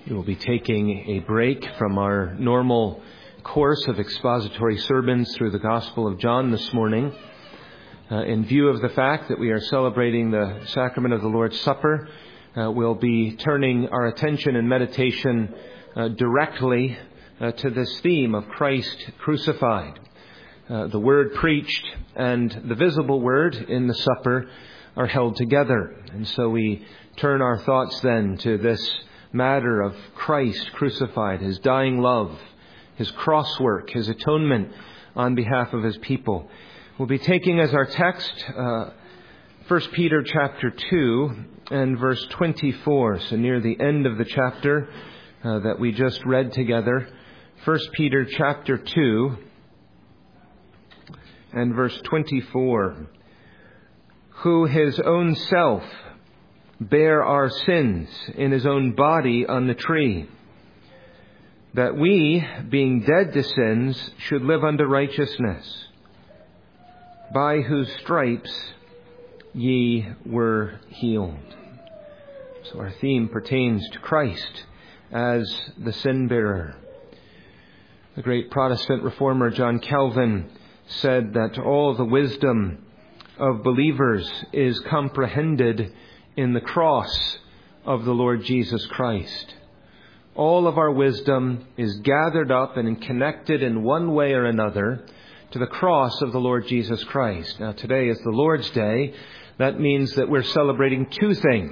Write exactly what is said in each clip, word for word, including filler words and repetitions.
We will be taking a break from our normal course of expository sermons through the Gospel of John this morning, uh, in view of the fact that we are celebrating the sacrament of the Lord's Supper. Uh, we'll be turning our attention and meditation uh, directly uh, to this theme of Christ crucified. Uh, the word preached and the visible word in the supper are held together. And so we turn our thoughts then to this matter of Christ crucified, His dying love, His cross work, His atonement on behalf of His people. We'll be taking as our text uh, First Peter chapter two and verse twenty-four, so near the end of the chapter uh, that we just read together. First Peter chapter two and verse twenty-four. Who His own self bare our sins in His own body on the tree, that we, being dead to sins, should live unto righteousness, by whose stripes ye were healed. So our theme pertains to Christ as the sin-bearer. The great Protestant reformer John Calvin said that all the wisdom of believers is comprehended in the cross of the Lord Jesus Christ. All of our wisdom is gathered up and connected in one way or another to the cross of the Lord Jesus Christ. Now, today is the Lord's Day. That means that we're celebrating two things.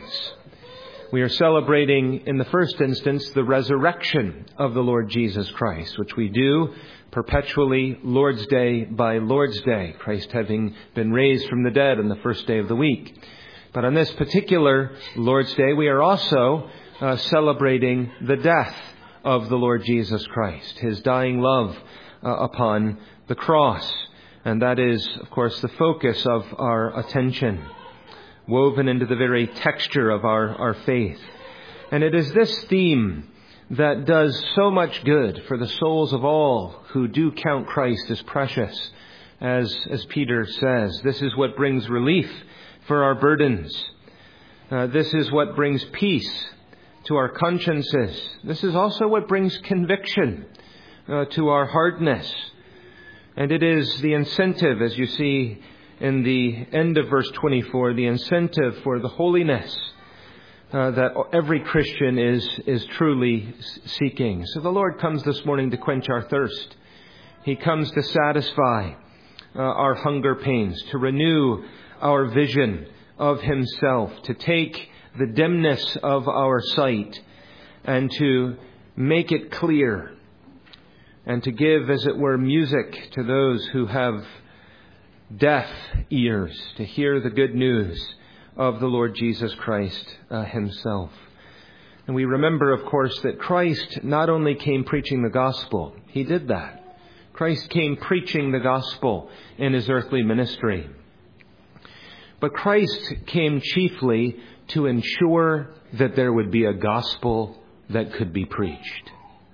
We are celebrating, in the first instance, the resurrection of the Lord Jesus Christ, which we do perpetually, Lord's Day by Lord's Day, Christ having been raised from the dead on the first day of the week. But on this particular Lord's Day, we are also uh, celebrating the death of the Lord Jesus Christ, His dying love uh, upon the cross. And that is, of course, the focus of our attention, woven into the very texture of our, our faith. And it is this theme that does so much good for the souls of all who do count Christ as precious. As, as Peter says, this is what brings relief for our burdens. Uh, this is what brings peace to our consciences. This is also what brings conviction uh, to our hardness. And it is the incentive, as you see in the end of verse twenty-four, the incentive for the holiness uh, that every Christian is, is truly seeking. So the Lord comes this morning to quench our thirst. He comes to satisfy uh, our hunger pains, to renew our vision of Himself, to take the dimness of our sight and to make it clear, and to give, as it were, music to those who have deaf ears, to hear the good news of the Lord Jesus Christ uh, Himself. And we remember, of course, that Christ not only came preaching the gospel, He did that. Christ came preaching the gospel in His earthly ministry. But Christ came chiefly to ensure that there would be a gospel that could be preached.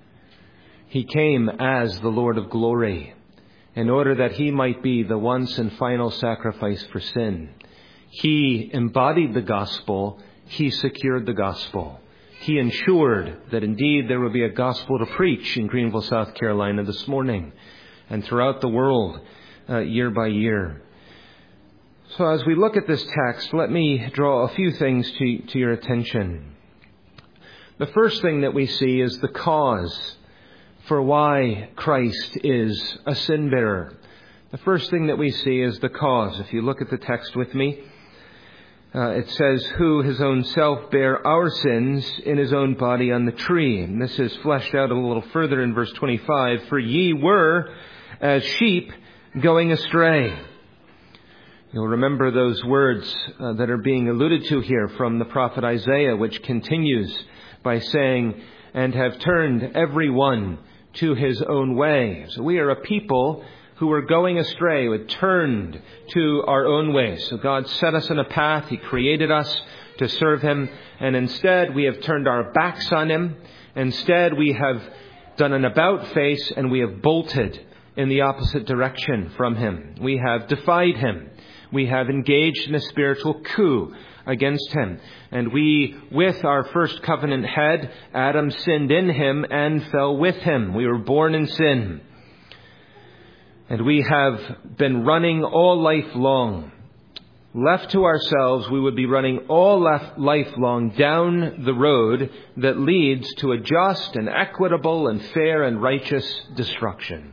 He came as the Lord of glory in order that He might be the once and final sacrifice for sin. He embodied the gospel. He secured the gospel. He ensured that indeed there would be a gospel to preach in Greenville, South Carolina this morning and throughout the world uh, year by year. So as we look at this text, let me draw a few things to, to your attention. The first thing that we see is the cause for why Christ is a sin-bearer. The first thing that we see is the cause. If you look at the text with me, uh, it says, who His own self bare our sins in His own body on the tree. And this is fleshed out a little further in verse twenty-five. For ye were as sheep going astray. You'll remember those words uh, that are being alluded to here from the prophet Isaiah, which continues by saying, and have turned every one to his own way. So we are a people who were going astray, who had turned to our own ways. So God set us on a path. He created us to serve Him. And instead we have turned our backs on Him. Instead we have done an about face and we have bolted in the opposite direction from Him. We have defied Him. We have engaged in a spiritual coup against him. And we, with our first covenant head, Adam, sinned in him and fell with him. We were born in sin. And we have been running all life long. Left to ourselves, we would be running all life long down the road that leads to a just and equitable and fair and righteous destruction.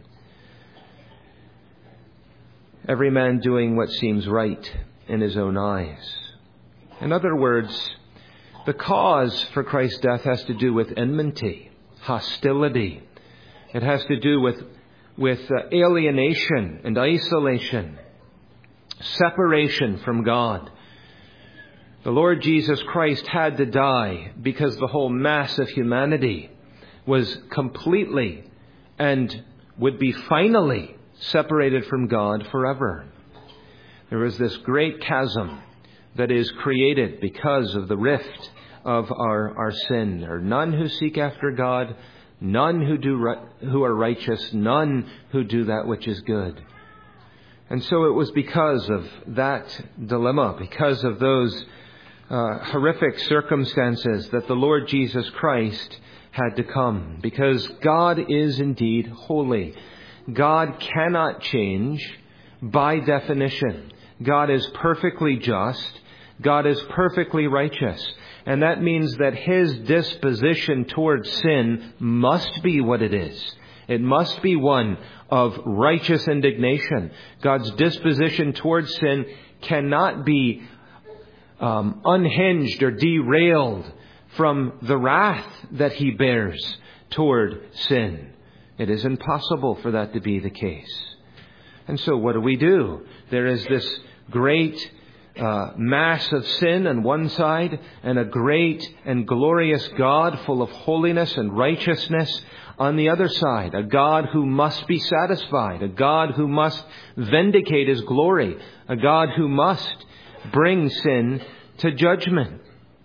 Every man doing what seems right in his own eyes. In other words, the cause for Christ's death has to do with enmity, hostility. It has to do with, with uh, alienation and isolation, separation from God. The Lord Jesus Christ had to die because the whole mass of humanity was completely and would be finally separated from God forever. There is this great chasm that is created because of the rift of our, our sin. There are none who seek after God, none who do who are righteous, none who do that which is good. And so it was because of that dilemma, because of those uh, horrific circumstances that the Lord Jesus Christ had to come. Because God is indeed holy. God cannot change by definition. God is perfectly just. God is perfectly righteous. And that means that his disposition towards sin must be what it is. It must be one of righteous indignation. God's disposition towards sin cannot be um, unhinged or derailed from the wrath that he bears toward sin. It is impossible for that to be the case. And so what do we do? There is this great uh, mass of sin on one side and a great and glorious God full of holiness and righteousness on the other side. A God who must be satisfied. A God who must vindicate his glory. A God who must bring sin to judgment.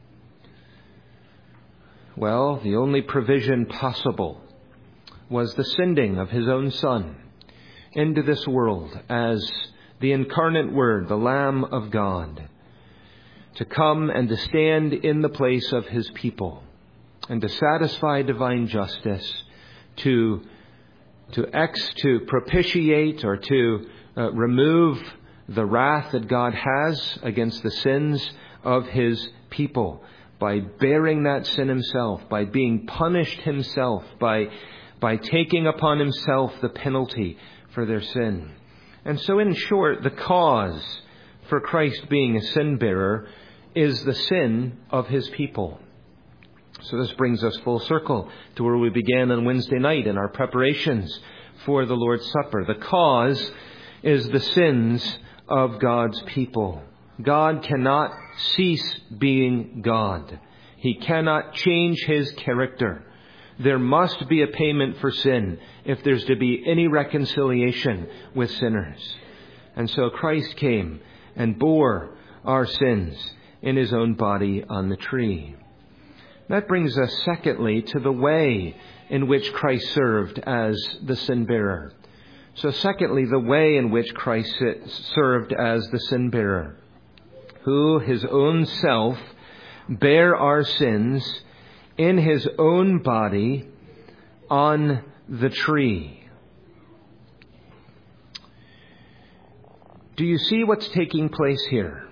Well, the only provision possible was the sending of his own Son into this world as the incarnate Word, the Lamb of God, to come and to stand in the place of his people and to satisfy divine justice, to to ex to propitiate or to uh, remove the wrath that God has against the sins of his people by bearing that sin himself, by being punished himself, by by taking upon himself the penalty for their sin. And so in short, the cause for Christ being a sin bearer is the sin of his people. So this brings us full circle to where we began on Wednesday night in our preparations for the Lord's Supper. The cause is the sins of God's people. God cannot cease being God. He cannot change his character. There must be a payment for sin if there's to be any reconciliation with sinners. And so Christ came and bore our sins in his own body on the tree. That brings us, secondly, to the way in which Christ served as the sin bearer. So secondly, the way in which Christ served as the sin bearer, who his own self bare our sins in his own body on the tree. Do you see what's taking place here?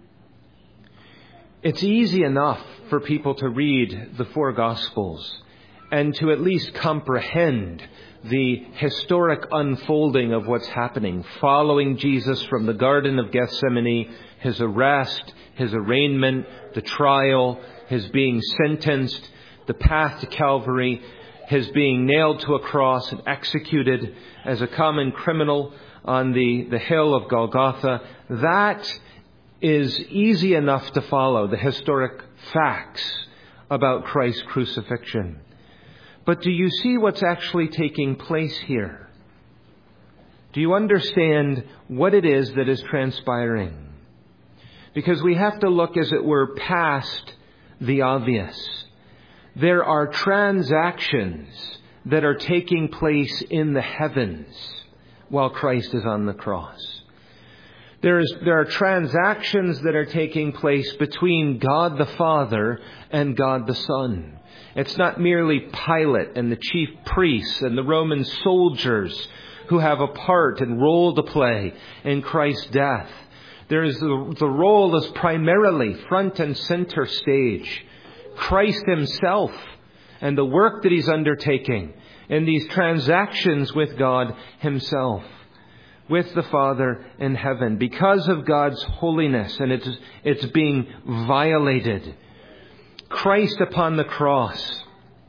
It's easy enough for people to read the four Gospels and to at least comprehend the historic unfolding of what's happening, following Jesus from the Garden of Gethsemane, his arrest, his arraignment, the trial, his being sentenced, the path to Calvary, his being nailed to a cross and executed as a common criminal on the, the hill of Golgotha. That is easy enough to follow, the historic facts about Christ's crucifixion. But do you see what's actually taking place here? Do you understand what it is that is transpiring? Because we have to look, as it were, past the obvious. There are transactions that are taking place in the heavens while Christ is on the cross. There is, there are transactions that are taking place between God the Father and God the Son. It's not merely Pilate and the chief priests and the Roman soldiers who have a part and role to play in Christ's death. There is the, the role is primarily front and center stage. Christ himself and the work that he's undertaking in these transactions with God himself, with the Father in heaven, because of God's holiness and it's, it's being violated. Christ upon the cross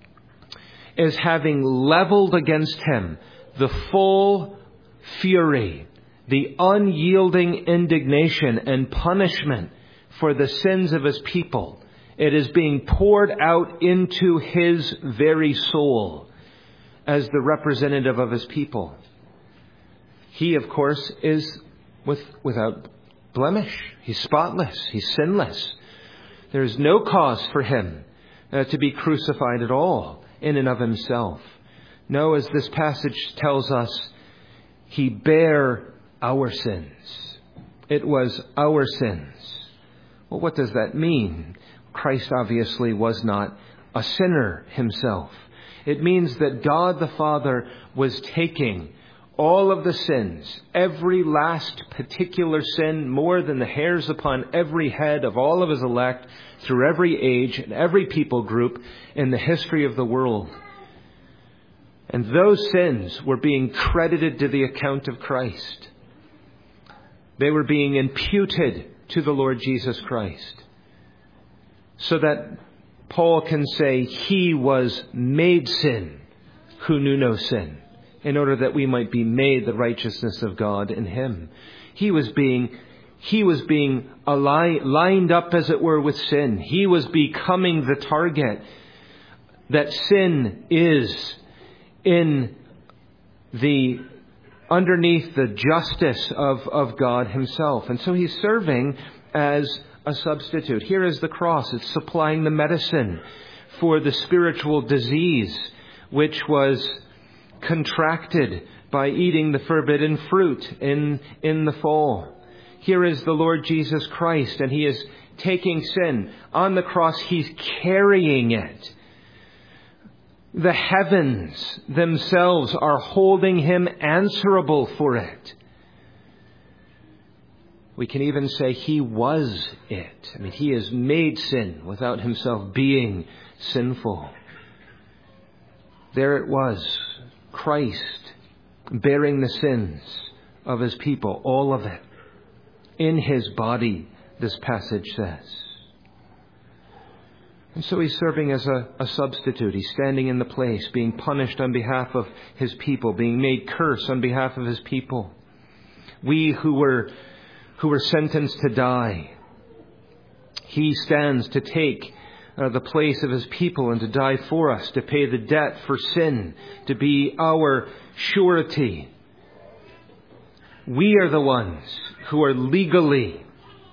is having leveled against him the full fury, the unyielding indignation and punishment for the sins of his people. It is being poured out into his very soul as the representative of his people. He, of course, is with, without blemish. He's spotless. He's sinless. There is no cause for him uh, to be crucified at all in and of himself. No, as this passage tells us, he bare our sins. It was our sins. Well, what does that mean? Christ obviously was not a sinner himself. It means that God the Father was taking all of the sins, every last particular sin, more than the hairs upon every head of all of his elect, through every age and every people group in the history of the world. And those sins were being credited to the account of Christ. They were being imputed to the Lord Jesus Christ. So that Paul can say, he was made sin who knew no sin, in order that we might be made the righteousness of God in him. He was being, he was being ali- lined up, as it were, with sin. He was becoming the target that sin is in the, underneath the justice of, of God himself. And so he's serving as a substitute. Here is the cross. It's supplying the medicine for the spiritual disease which was contracted by eating the forbidden fruit in, in the fall. Here is the Lord Jesus Christ, and he is taking sin. On the cross, he's carrying it. The heavens themselves are holding him answerable for it. We can even say he was it. I mean, he has made sin without himself being sinful. There it was, Christ bearing the sins of his people, all of it, in his body, this passage says. And so he's serving as a, a substitute. He's standing in the place, being punished on behalf of his people, being made curse on behalf of his people. We who were, who were sentenced to die, he stands to take Uh, the place of his people and to die for us, to pay the debt for sin, to be our surety. We are the ones who are legally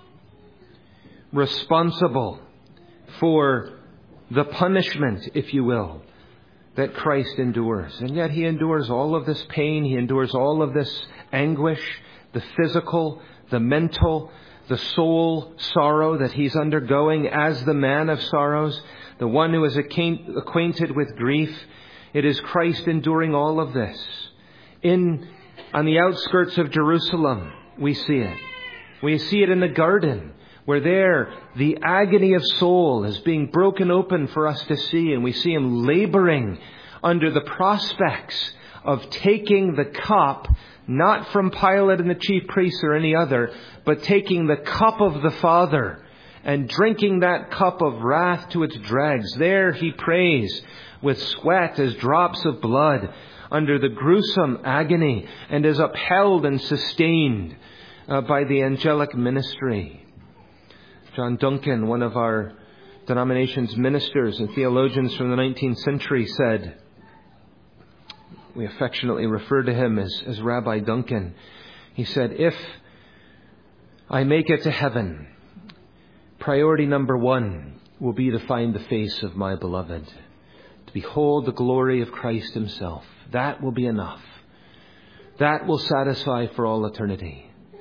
responsible for the punishment, if you will, that Christ endures. And yet he endures all of this pain. He endures all of this anguish, the physical, the mental, the soul sorrow that he's undergoing as the man of sorrows, the one who is acquainted with grief. It is Christ enduring all of this. In, on the outskirts of Jerusalem, we see it. We see it in the garden, where there the agony of soul is being broken open for us to see. And we see him laboring under the prospects of taking the cup, not from Pilate and the chief priests or any other, but taking the cup of the Father and drinking that cup of wrath to its dregs. There he prays with sweat as drops of blood under the gruesome agony, and is upheld and sustained uh, by the angelic ministry. John Duncan, one of our denomination's ministers and theologians from the nineteenth century, said, we affectionately refer to him as, as Rabbi Duncan. He said, if I make it to heaven, priority number one will be to find the face of my beloved, to behold the glory of Christ himself. That will be enough. That will satisfy for all eternity.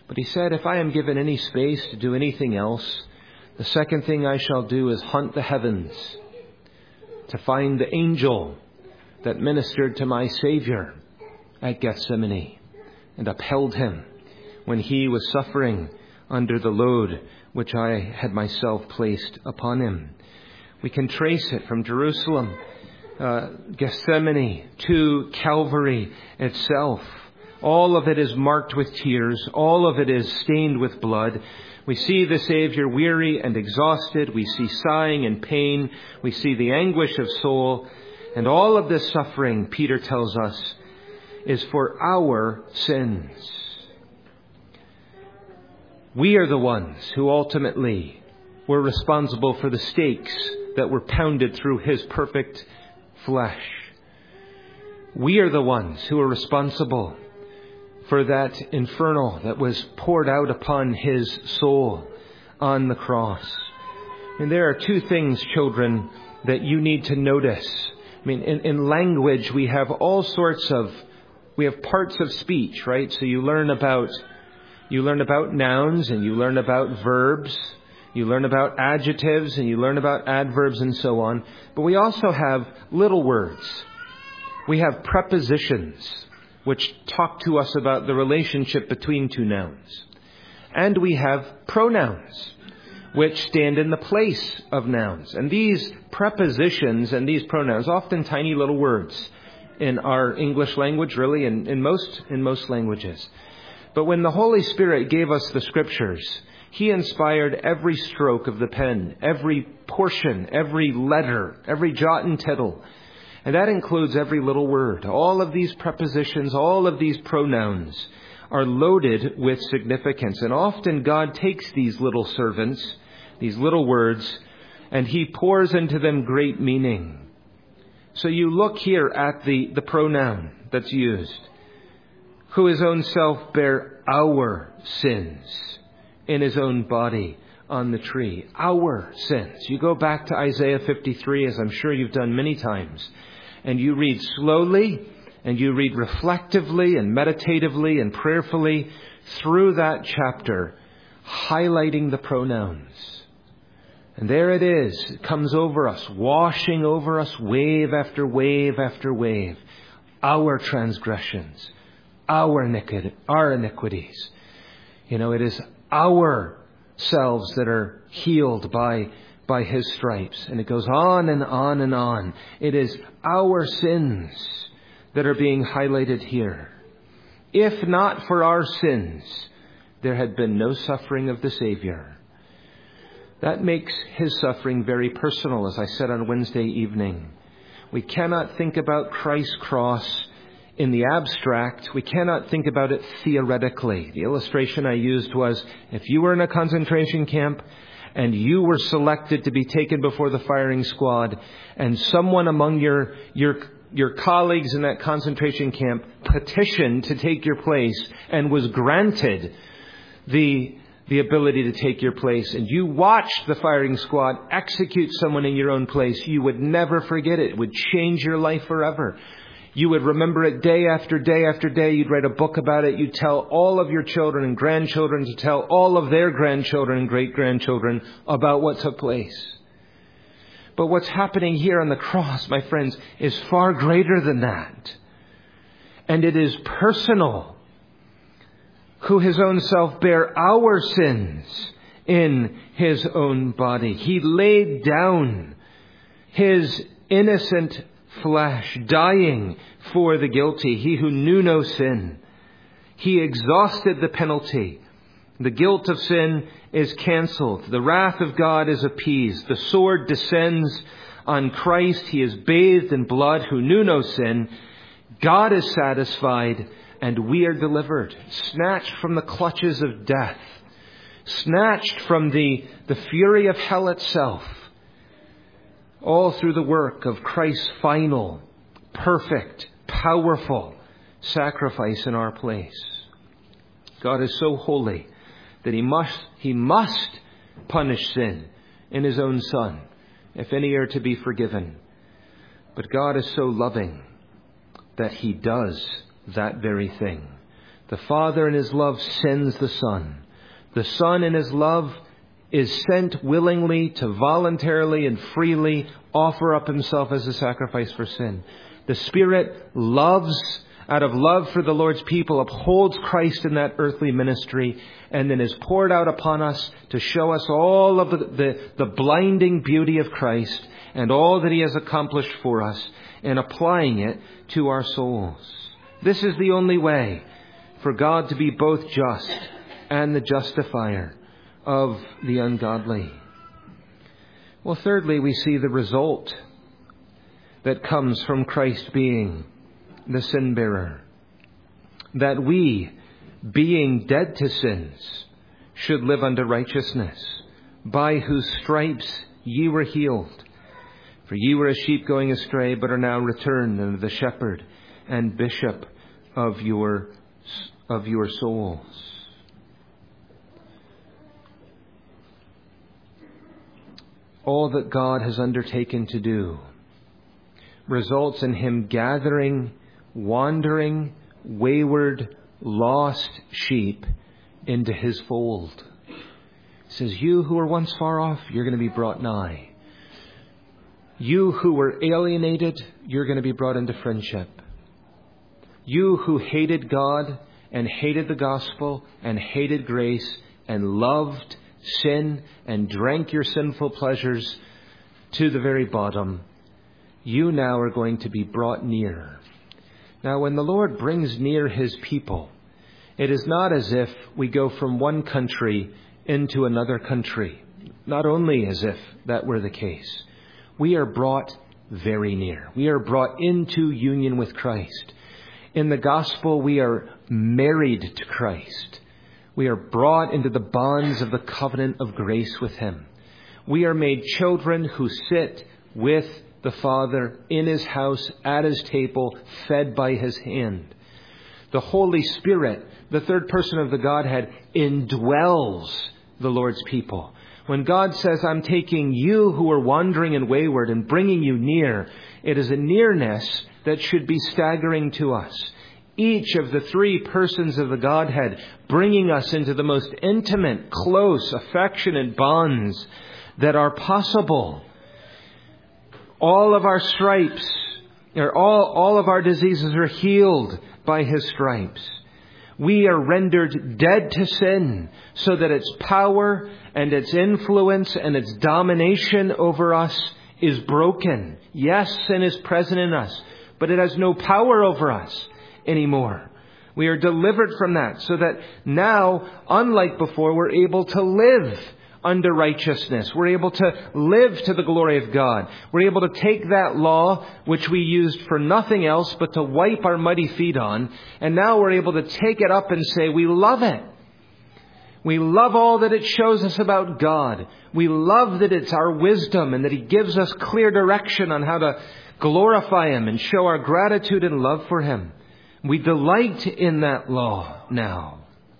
But he said, if I am given any space to do anything else, the second thing I shall do is hunt the heavens to find the angel that ministered to my Savior at Gethsemane and upheld him when he was suffering under the load which I had myself placed upon him. We can trace it from Jerusalem, uh, Gethsemane, to Calvary itself. All of it is marked with tears. All of it is stained with blood. We see the Savior weary and exhausted. We see sighing and pain. We see the anguish of soul. And all of this suffering, Peter tells us, is for our sins. We are the ones who ultimately were responsible for the stakes that were pounded through his perfect flesh. We are the ones who are responsible for that infernal that was poured out upon his soul on the cross. And there are two things, children, that you need to notice. I mean, in, in language, we have all sorts of, we have parts of speech, right? So you learn about, you learn about nouns and you learn about verbs. You learn about adjectives and you learn about adverbs and so on. But we also have little words. We have prepositions which talk to us about the relationship between two nouns. And we have pronouns which stand in the place of nouns. And these prepositions and these pronouns, often tiny little words in our English language, really, in, in most in most languages. But when the Holy Spirit gave us the Scriptures, He inspired every stroke of the pen, every portion, every letter, every jot and tittle. And that includes every little word. All of these prepositions, all of these pronouns are loaded with significance. And often God takes these little servants, these little words, and He pours into them great meaning. So you look here at the, the pronoun that's used. Who His own self bare our sins in His own body on the tree. Our sins. You go back to Isaiah fifty-three, as I'm sure you've done many times, and you read slowly, and you read reflectively and meditatively and prayerfully through that chapter, highlighting the pronouns. And there it is. It comes over us, washing over us wave after wave after wave. Our transgressions, our iniquity, our iniquities. You know, it is our selves that are healed by by His stripes. And it goes on and on and on. It is our sins that are being highlighted here. If not for our sins, there had been no suffering of the Savior. That makes His suffering very personal, as I said on Wednesday evening. We cannot think about Christ's cross in the abstract. We cannot think about it theoretically. The illustration I used was, if you were in a concentration camp and you were selected to be taken before the firing squad, and someone among your your your colleagues in that concentration camp petitioned to take your place and was granted the the ability to take your place, and you watched the firing squad execute someone in your own place, you would never forget it. It would change your life forever. You would remember it day after day after day. You'd write a book about it. You'd tell all of your children and grandchildren to tell all of their grandchildren and great-grandchildren about what took place. But what's happening here on the cross, my friends, is far greater than that. And it is personal. Who His own self bare our sins in His own body. He laid down His innocent flesh, dying for the guilty, He who knew no sin. He exhausted the penalty. The guilt of sin is cancelled. The wrath of God is appeased. The sword descends on Christ. He is bathed in blood, who knew no sin. God is satisfied, and we are delivered, snatched from the clutches of death, snatched from the, the fury of hell itself, all through the work of Christ's final, perfect, powerful sacrifice in our place. God is so holy that He must, He must punish sin in His own Son, if any are to be forgiven. But God is so loving that He does that very thing. The Father in his love sends the Son. The Son in his love is sent willingly to voluntarily and freely offer up himself as a sacrifice for sin. The Spirit loves, out of love for the Lord's people, upholds Christ in that earthly ministry, and then is poured out upon us to show us all of the, the, the blinding beauty of Christ and all that he has accomplished for us, and applying it to our souls. This is the only way for God to be both just and the justifier of the ungodly. Well, thirdly, we see the result that comes from Christ being the sin bearer. That we, being dead to sins, should live unto righteousness, by whose stripes ye were healed. For ye were as sheep going astray, but are now returned unto the shepherd and bishop of your, of your souls. All that God has undertaken to do results in him gathering wandering, wayward, lost sheep into his fold. He says, you who were once far off, you're going to be brought nigh. You who were alienated, you're going to be brought into friendship. You who hated God and hated the gospel and hated grace and loved sin and drank your sinful pleasures to the very bottom, you now are going to be brought near. Now, when the Lord brings near his people, it is not as if we go from one country into another country. Not only as if that were the case. We are brought very near. We are brought into union with Christ. In the gospel, we are married to Christ. We are brought into the bonds of the covenant of grace with him. We are made children who sit with the Father in his house, at his table, fed by his hand. The Holy Spirit, the third person of the Godhead, indwells the Lord's people. When God says, I'm taking you who are wandering and wayward and bringing you near, it is a nearness that should be staggering to us. Each of the three persons of the Godhead bringing us into the most intimate, close, affectionate bonds that are possible. All of our stripes, or all, all of our diseases are healed by his stripes. We are rendered dead to sin so that its power and its influence and its domination over us is broken. Yes, sin is present in us, but it has no power over us anymore. We are delivered from that so that now, unlike before, we're able to live under righteousness. We're able to live to the glory of God. We're able to take that law, which we used for nothing else but to wipe our muddy feet on, and now we're able to take it up and say, we love it. We love all that it shows us about God. We love that it's our wisdom and that he gives us clear direction on how to glorify him and show our gratitude and love for him. We delight in that law now.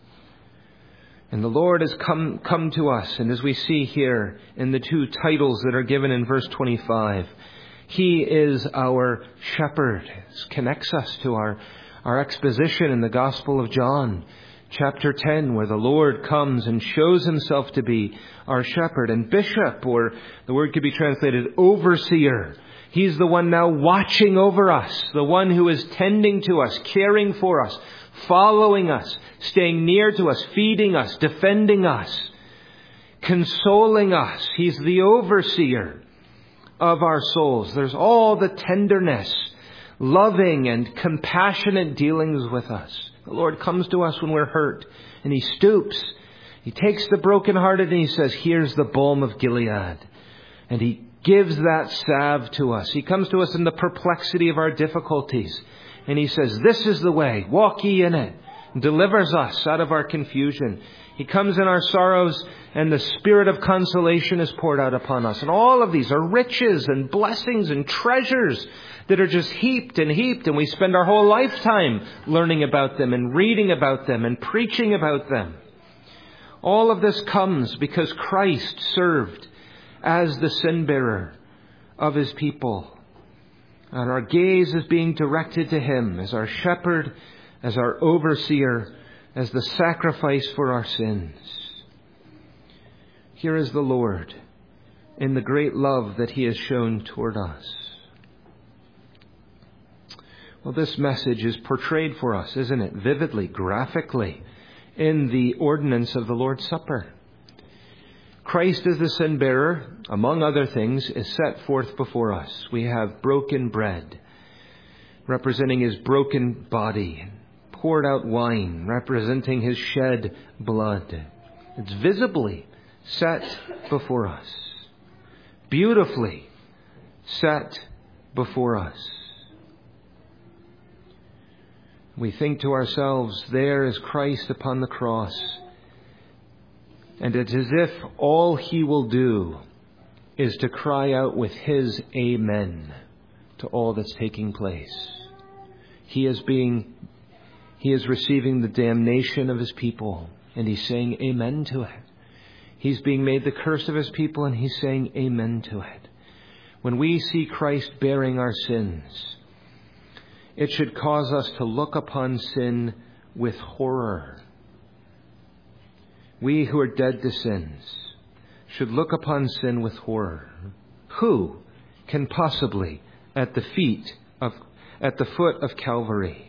And the Lord has come, come to us. And as we see here in the two titles that are given in verse twenty-five, he is our shepherd. This connects us to our, our exposition in the Gospel of John, chapter ten, where the Lord comes and shows himself to be our shepherd. And bishop, or the word could be translated overseer. He's the one now watching over us, the one who is tending to us, caring for us, following us, staying near to us, feeding us, defending us, consoling us. He's the overseer of our souls. There's all the tenderness, loving and compassionate dealings with us. The Lord comes to us when we're hurt, and he stoops. He takes the brokenhearted and he says, here's the balm of Gilead. And he gives that salve to us. He comes to us in the perplexity of our difficulties. And he says, this is the way, walk ye in it. And delivers us out of our confusion. He comes in our sorrows, and the spirit of consolation is poured out upon us. And all of these are riches and blessings and treasures that are just heaped and heaped. And we spend our whole lifetime learning about them and reading about them and preaching about them. All of this comes because Christ served as the sin bearer of his people. And our gaze is being directed to him as our shepherd, as our overseer, as the sacrifice for our sins. Here is the Lord in the great love that He has shown toward us. Well, this message is portrayed for us, isn't it? Vividly, graphically, in the ordinance of the Lord's Supper. Christ as the sin bearer, among other things, is set forth before us. We have broken bread, representing His broken body, poured out wine, representing His shed blood. It's visibly set before us, beautifully set before us. We think to ourselves, there is Christ upon the cross. And it's as if all He will do is to cry out with His amen to all that's taking place. He is being, He is receiving the damnation of His people, and He's saying amen to it. He's being made the curse of His people, and He's saying amen to it. When we see Christ bearing our sins, it should cause us to look upon sin with horror. We who are dead to sins should look upon sin with horror. Who can possibly, at the feet of, at the foot of Calvary,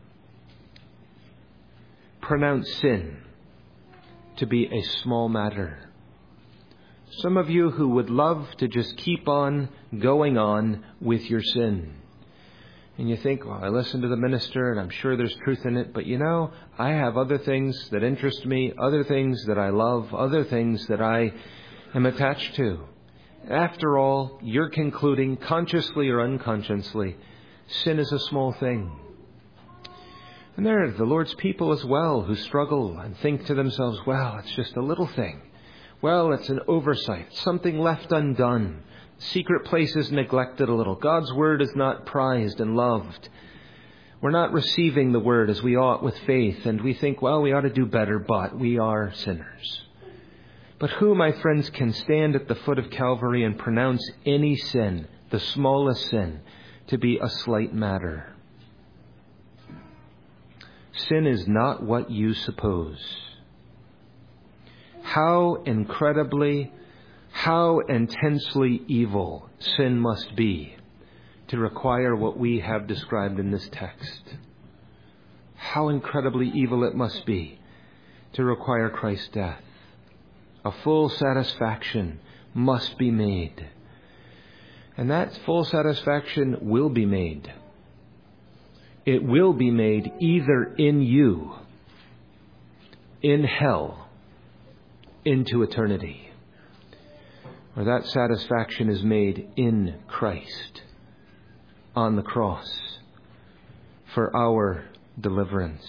pronounce sin to be a small matter? Some of you who would love to just keep on going on with your sin. And you think, well, I listen to the minister and I'm sure there's truth in it, but you know, I have other things that interest me, other things that I love, other things that I am attached to. After all, you're concluding, consciously or unconsciously, sin is a small thing. And there are the Lord's people as well who struggle and think to themselves, well, it's just a little thing. Well, it's an oversight, something left undone. Secret place is neglected a little. God's word is not prized and loved. We're not receiving the word as we ought with faith, and we think, well, we ought to do better, but we are sinners. But who, my friends, can stand at the foot of Calvary and pronounce any sin, the smallest sin, to be a slight matter? Sin is not what you suppose. How incredibly How intensely evil sin must be to require what we have described in this text. How incredibly evil it must be to require Christ's death. A full satisfaction must be made. And that full satisfaction will be made. It will be made either in you, in hell, into eternity. Or that satisfaction is made in Christ on the cross for our deliverance.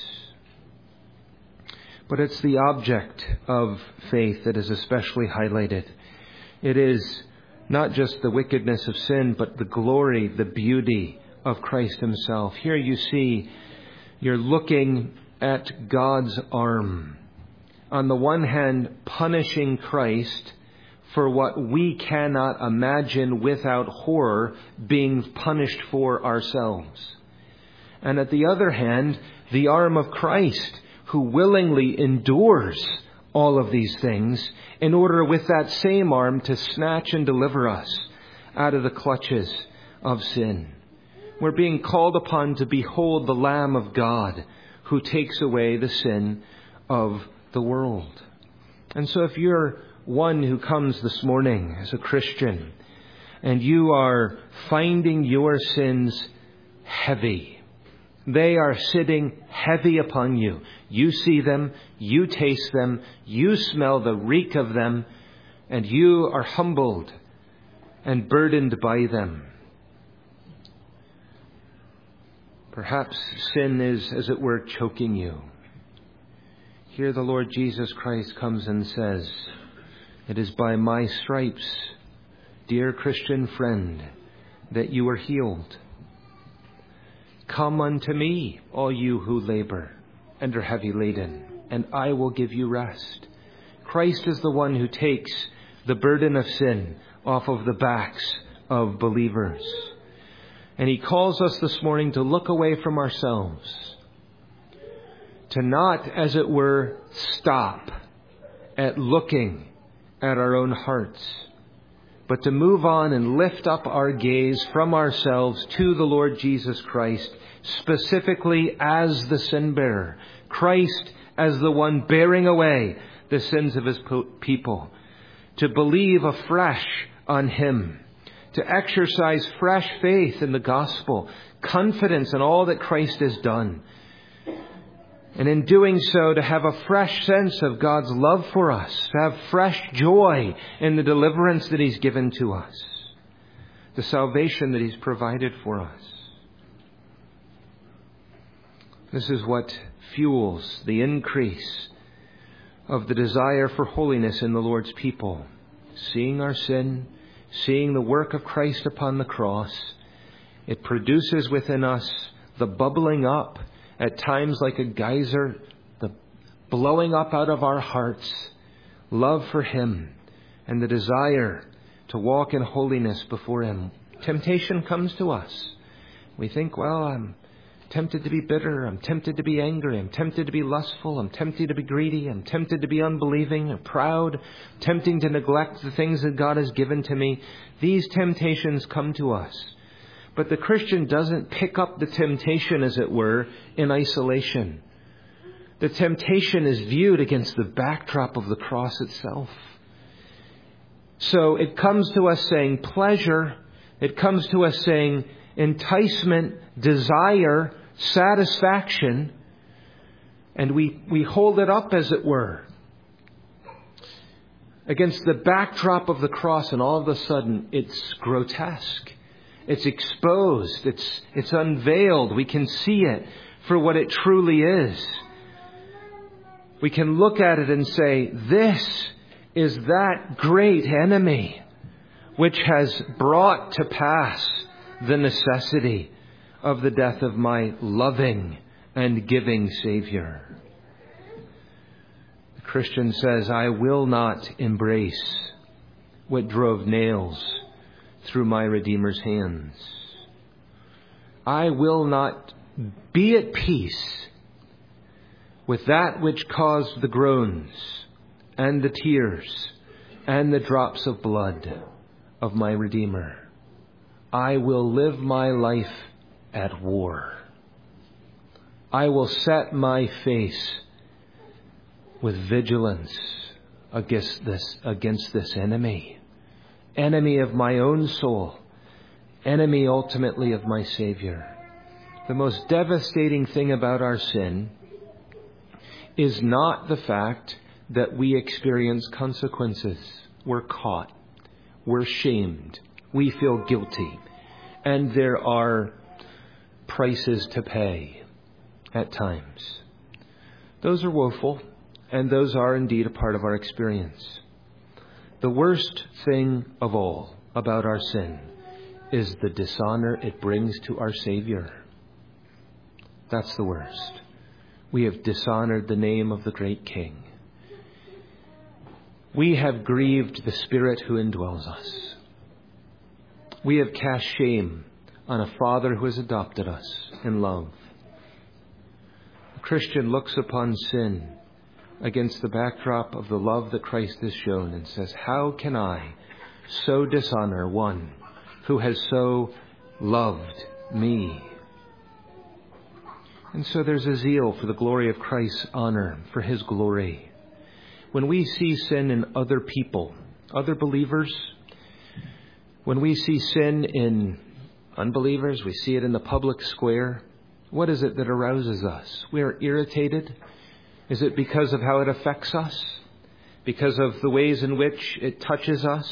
But it's the object of faith that is especially highlighted. It is not just the wickedness of sin, but the glory, the beauty of Christ Himself. Here you see, you're looking at God's arm. On the one hand, punishing Christ for what we cannot imagine without horror being punished for ourselves. And at the other hand, the arm of Christ, who willingly endures all of these things in order with that same arm to snatch and deliver us out of the clutches of sin. We're being called upon to behold the Lamb of God who takes away the sin of the world. And so if you're one who comes this morning as a Christian and you are finding your sins heavy, they are sitting heavy upon you. You see them, you taste them, you smell the reek of them, and you are humbled and burdened by them. Perhaps sin is, as it were, choking you. Here the Lord Jesus Christ comes and says, "It is by my stripes, dear Christian friend, that you are healed. Come unto me, all you who labor and are heavy laden, and I will give you rest." Christ is the one who takes the burden of sin off of the backs of believers. And He calls us this morning to look away from ourselves to not, as it were, stop at looking at our own hearts, but to move on and lift up our gaze from ourselves to the Lord Jesus Christ, specifically as the sin bearer, Christ as the one bearing away the sins of his people, to believe afresh on him, to exercise fresh faith in the gospel, confidence in all that Christ has done, and in doing so to have a fresh sense of God's love for us, to have fresh joy in the deliverance that he's given to us, the salvation that he's provided for us. This is what fuels the increase of the desire for holiness in the Lord's people. Seeing our sin, seeing the work of Christ upon the cross, it produces within us the bubbling up, at times like a geyser, the blowing up out of our hearts, love for him and the desire to walk in holiness before him. Temptation comes to us. We think, well, I'm tempted to be bitter. I'm tempted to be angry. I'm tempted to be lustful. I'm tempted to be greedy. I'm tempted to be unbelieving and proud, tempting to neglect the things that God has given to me. These temptations come to us. But the Christian doesn't pick up the temptation, as it were, in isolation. The temptation is viewed against the backdrop of the cross itself. So it comes to us saying pleasure. It comes to us saying enticement, desire, satisfaction. And we, we hold it up, as it were, against the backdrop of the cross, and all of a sudden it's grotesque. It's exposed. It's, it's unveiled. We can see it for what it truly is. We can look at it and say, this is that great enemy which has brought to pass the necessity of the death of my loving and giving Savior. The Christian says, I will not embrace what drove nails through my Redeemer's hands. I will not be at peace with that which caused the groans and the tears and the drops of blood of my Redeemer. I will live my life at war. I will set my face with vigilance against this, against this enemy. Enemy of my own soul, enemy ultimately of my Savior. The most devastating thing about our sin is not the fact that we experience consequences. We're caught. We're shamed. We feel guilty. And there are prices to pay at times. Those are woeful, and those are indeed a part of our experience. The worst thing of all about our sin is the dishonor it brings to our Savior. That's the worst. We have dishonored the name of the great King. We have grieved the Spirit who indwells us. We have cast shame on a Father who has adopted us in love. The Christian looks upon sin against the backdrop of the love that Christ has shown and says, how can I so dishonor one who has so loved me? And so there's a zeal for the glory of Christ's honor, for his glory. When we see sin in other people, other believers, when we see sin in unbelievers, we see it in the public square, what is it that arouses us? We are irritated. Is it because of how it affects us? Because of the ways in which it touches us?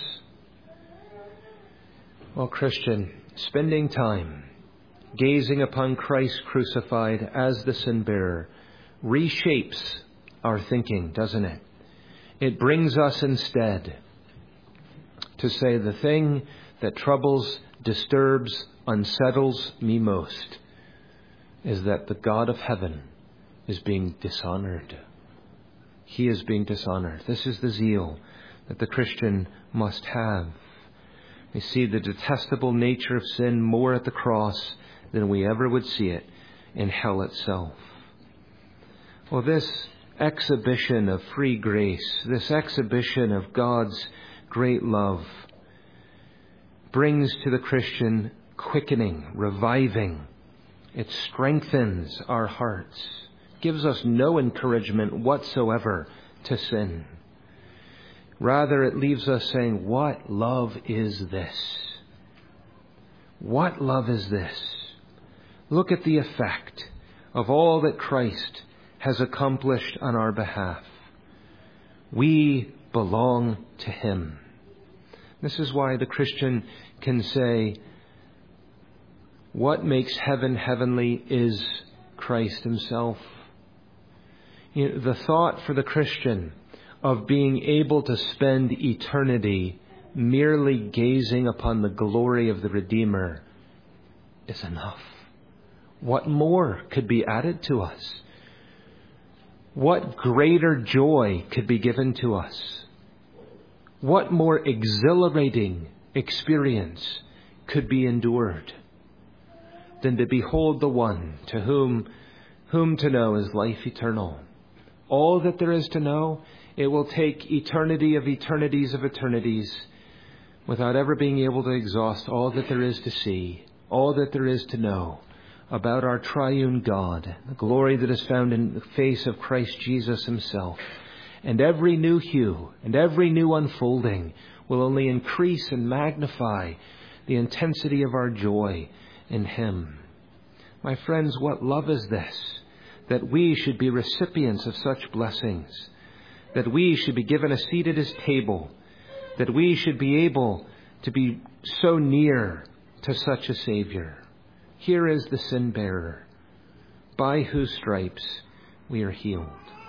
Well, Christian, spending time gazing upon Christ crucified as the sin bearer reshapes our thinking, doesn't it? It brings us instead to say the thing that troubles, disturbs, unsettles me most is that the God of heaven is being dishonored. He is being dishonored. This is the zeal that the Christian must have. We see the detestable nature of sin more at the cross than we ever would see it in hell itself. Well, this exhibition of free grace, this exhibition of God's great love, brings to the Christian quickening, reviving. It strengthens our hearts, gives us no encouragement whatsoever to sin. Rather, it leaves us saying, what love is this? What love is this? Look at the effect of all that Christ has accomplished on our behalf. We belong to Him. This is why the Christian can say, what makes heaven heavenly is Christ Himself. You know, the thought for the Christian of being able to spend eternity merely gazing upon the glory of the Redeemer is enough. What more could be added to us? What greater joy could be given to us? What more exhilarating experience could be endured than to behold the one to whom, whom to know is life eternal? All that there is to know, it will take eternity of eternities of eternities without ever being able to exhaust all that there is to see, all that there is to know about our triune God, the glory that is found in the face of Christ Jesus Himself. And every new hue and every new unfolding will only increase and magnify the intensity of our joy in Him. My friends, what love is this? That we should be recipients of such blessings, that we should be given a seat at His table, that we should be able to be so near to such a Savior. Here is the sin bearer, by whose stripes we are healed.